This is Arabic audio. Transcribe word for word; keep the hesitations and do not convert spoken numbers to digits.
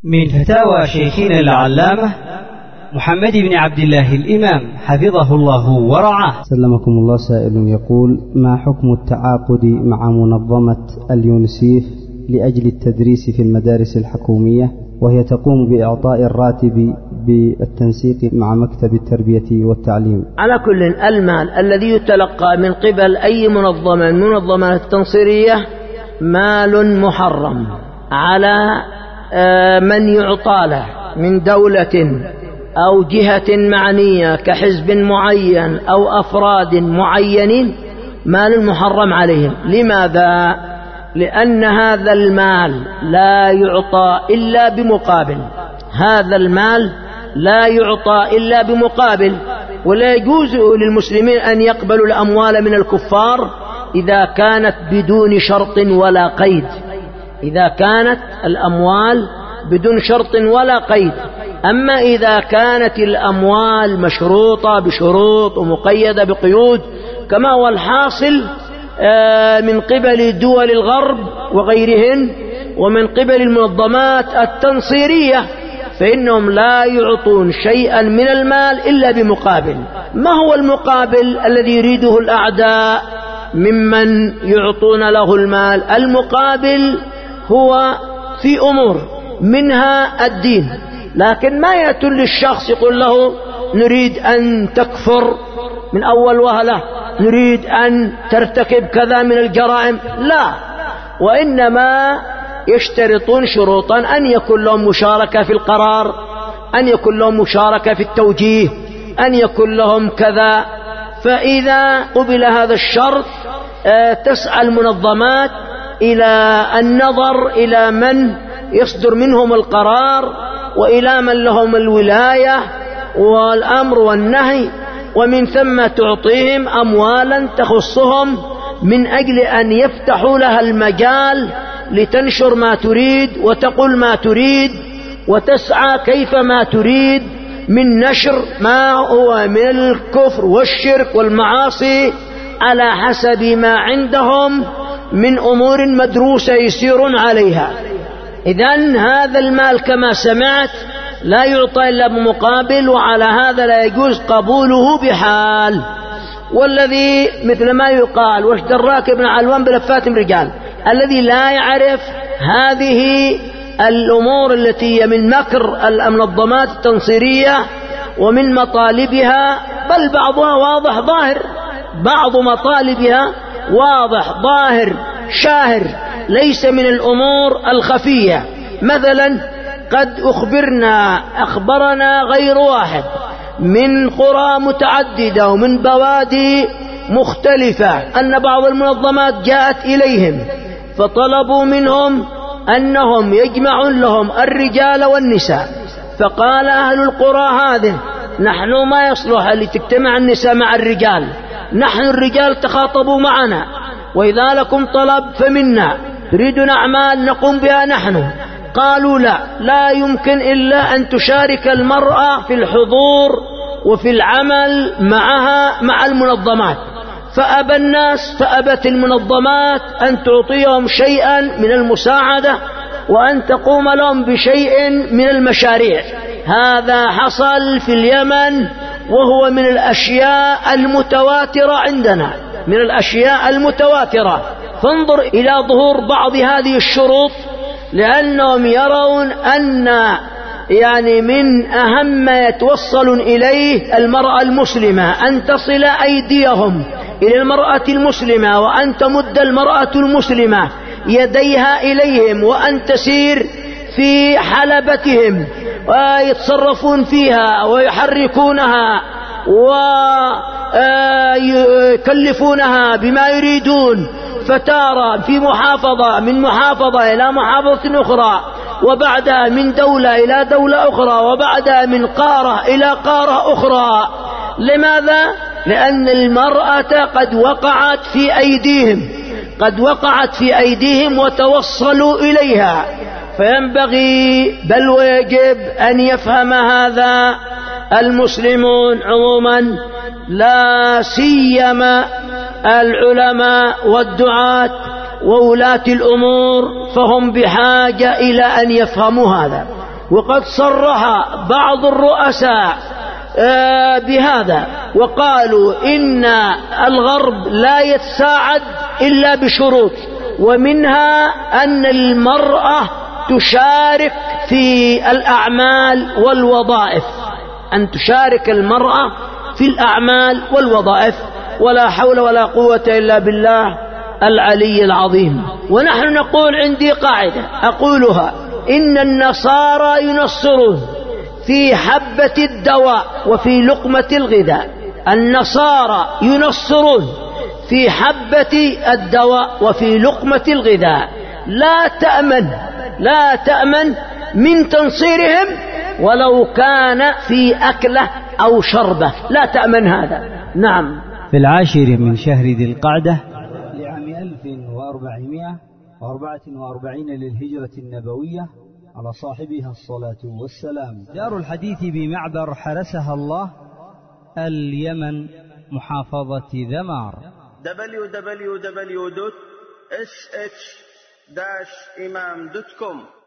من فتاوى شيخنا العلامة محمد بن عبد الله الإمام حفظه الله ورعاه. سلمكم الله. سائل يقول: ما حكم التعاقد مع منظمة اليونسيف لأجل التدريس في المدارس الحكومية، وهي تقوم بإعطاء الراتب بالتنسيق مع مكتب التربية والتعليم؟ على كل، المال الذي يتلقى من قبل أي منظمة من المنظمات التنصيرية مال محرم على من يعطى له من دولة أو جهة معنية كحزب معين أو أفراد معينين، مال محرم عليهم. لماذا؟ لأن هذا المال لا يعطى إلا بمقابل، هذا المال لا يعطى إلا بمقابل، ولا يجوز للمسلمين أن يقبلوا الأموال من الكفار إذا كانت بدون شرط ولا قيد، إذا كانت الأموال بدون شرط ولا قيد. أما إذا كانت الأموال مشروطة بشروط ومقيدة بقيود كما هو الحاصل من قبل دول الغرب وغيرهن ومن قبل المنظمات التنصيرية، فإنهم لا يعطون شيئا من المال إلا بمقابل. ما هو المقابل الذي يريده الأعداء ممن يعطون له المال؟ المقابل هو في أمور منها الدين، لكن ما يأتي للشخص يقول له نريد أن تكفر من أول وهلة، نريد أن ترتكب كذا من الجرائم، لا، وإنما يشترطون شروطا: أن يكون لهم مشاركة في القرار، أن يكون لهم مشاركة في التوجيه، أن يكون لهم كذا. فإذا قبل هذا الشرط تسعى المنظمات إلى النظر إلى من يصدر منهم القرار وإلى من لهم الولاية والأمر والنهي، ومن ثم تعطيهم أموالا تخصهم من أجل أن يفتحوا لها المجال لتنشر ما تريد وتقول ما تريد وتسعى كيفما تريد من نشر ما هو من الكفر والشرك والمعاصي على حسب ما عندهم من أمور مدروسة يسيرون عليها. إذن هذا المال كما سمعت لا يعطى إلا بمقابل، وعلى هذا لا يجوز قبوله بحال. والذي مثل ما يقال: واش دراك ابن علوان بلفات رجال، الذي لا يعرف هذه الأمور التي هي من مكر المنظمات التنصيرية ومن مطالبها، بل بعضها واضح ظاهر، بعض مطالبها واضح ظاهر شاهر، ليس من الأمور الخفية. مثلا قد أخبرنا أخبرنا غير واحد من قرى متعددة ومن بوادي مختلفة أن بعض المنظمات جاءت إليهم فطلبوا منهم أنهم يجمعون لهم الرجال والنساء، فقال أهل القرى هذه: نحن ما يصلح لتجتمع النساء مع الرجال، نحن الرجال تخاطبوا معنا، وإذا لكم طلب فمنا، تريدون أعمال نقوم بها نحن. قالوا: لا لا يمكن إلا أن تشارك المرأة في الحضور وفي العمل معها مع المنظمات. فأبى الناس، فأبت المنظمات أن تعطيهم شيئا من المساعدة وأن تقوم لهم بشيء من المشاريع. هذا حصل في اليمن، وهو من الأشياء المتواترة عندنا، من الأشياء المتواترة. فانظر إلى ظهور بعض هذه الشروط، لأنهم يرون أن يعني من أهم ما يتوصل إليه المرأة المسلمة أن تصل أيديهم إلى المرأة المسلمة، وأن تمد المرأة المسلمة يديها إليهم، وأن تسير في حلبتهم ويتصرفون فيها ويحركونها ويكلفونها بما يريدون، فتارة في محافظة من محافظة إلى محافظة أخرى، وبعدها من دولة إلى دولة أخرى، وبعدها من قارة إلى قارة أخرى. لماذا؟ لأن المرأة قد وقعت في أيديهم، قد وقعت في أيديهم وتوصلوا إليها. فينبغي بل ويجب أن يفهم هذا المسلمون عموما، لا سيما العلماء والدعاة وولاة الأمور، فهم بحاجة إلى أن يفهموا هذا. وقد صرح بعض الرؤساء بهذا وقالوا إن الغرب لا يتساعد إلا بشروط، ومنها أن المرأة تشارك في الأعمال والوظائف، أن تشارك المرأة في الأعمال والوظائف. ولا حول ولا قوة إلا بالله العلي العظيم. ونحن نقول عندي قاعدة أقولها: إن النصارى ينصرون في حبة الدواء وفي لقمة الغذاء. النصارى ينصرون في حبة الدواء وفي لقمة الغذاء. لا تأمن لا تأمن من تنصيرهم ولو كان في أكله أو شربه، لا تأمن هذا. نعم. في العاشر من شهر ذي القعدة لعام ألف وأربعمائة وأربعة وأربعين للهجرة النبوية على صاحبها الصلاة والسلام دار الحديث بمعبر حرسها الله اليمن محافظة ذمار. دبليو دبليو دبليو دوت إس إتش داش إمام دوت كوم